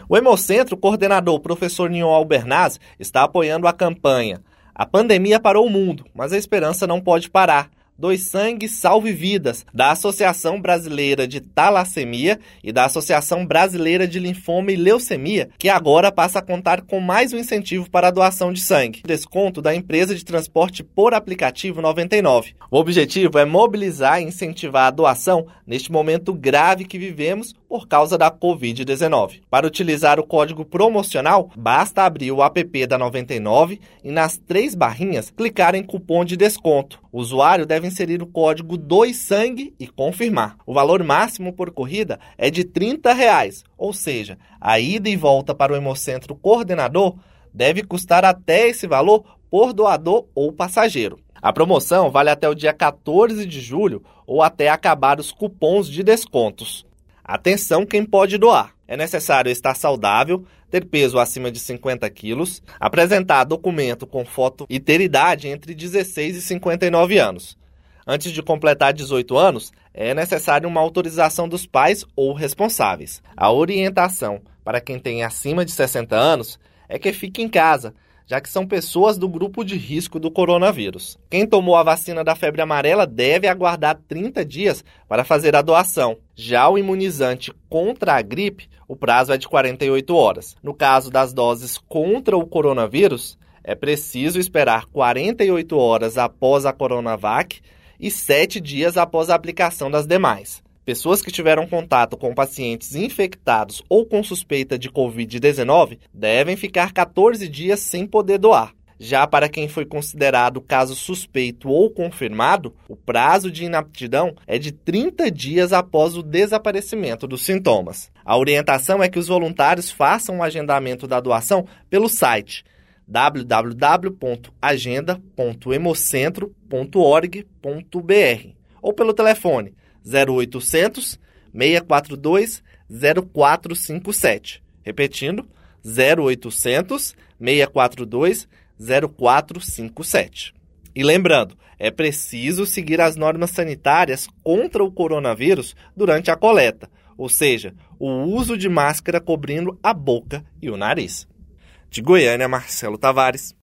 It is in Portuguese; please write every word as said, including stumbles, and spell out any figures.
O Hemocentro, coordenador professor Nion Albernaz, está apoiando a campanha A Pandemia Parou o Mundo, mas a esperança não pode parar. Doe sangue, salve vidas, da Associação Brasileira de Talassemia e da Associação Brasileira de Linfoma e Leucemia, que agora passa a contar com mais um incentivo para a doação de sangue, desconto da empresa de transporte por aplicativo noventa e nove. O objetivo é mobilizar e incentivar a doação neste momento grave que vivemos por causa da covid dezenove. Para utilizar o código promocional, basta abrir o app da noventa e nove e nas três barrinhas clicar em cupom de desconto. O usuário deve inserir o código Doe Sangue e confirmar. O valor máximo por corrida é de trinta reais, ou seja, a ida e volta para o Hemocentro coordenador deve custar até esse valor por doador ou passageiro. A promoção vale até o dia quatorze de julho ou até acabar os cupons de descontos. Atenção quem pode doar. É necessário estar saudável, ter peso acima de cinquenta quilos, apresentar documento com foto e ter idade entre dezesseis e cinquenta e nove anos. Antes de completar dezoito anos, é necessário uma autorização dos pais ou responsáveis. A orientação para quem tem acima de sessenta anos é que fique em casa, já que são pessoas do grupo de risco do coronavírus. Quem tomou a vacina da febre amarela deve aguardar trinta dias para fazer a doação. Já o imunizante contra a gripe, o prazo é de quarenta e oito horas. No caso das doses contra o coronavírus, é preciso esperar quarenta e oito horas após a Coronavac e sete dias após a aplicação das demais. Pessoas que tiveram contato com pacientes infectados ou com suspeita de covid dezenove devem ficar quatorze dias sem poder doar. Já para quem foi considerado caso suspeito ou confirmado, o prazo de inaptidão é de trinta dias após o desaparecimento dos sintomas. A orientação é que os voluntários façam o agendamento da doação pelo site w w w ponto agenda ponto hemocentro ponto org ponto b r ou pelo telefone zero oitocentos, seis quatro dois, zero quatro cinco sete. Repetindo, zero oitocentos, seis quatro dois, zero quatro cinco sete. E lembrando, é preciso seguir as normas sanitárias contra o coronavírus durante a coleta, ou seja, o uso de máscara cobrindo a boca e o nariz. De Goiânia, Marcelo Tavares.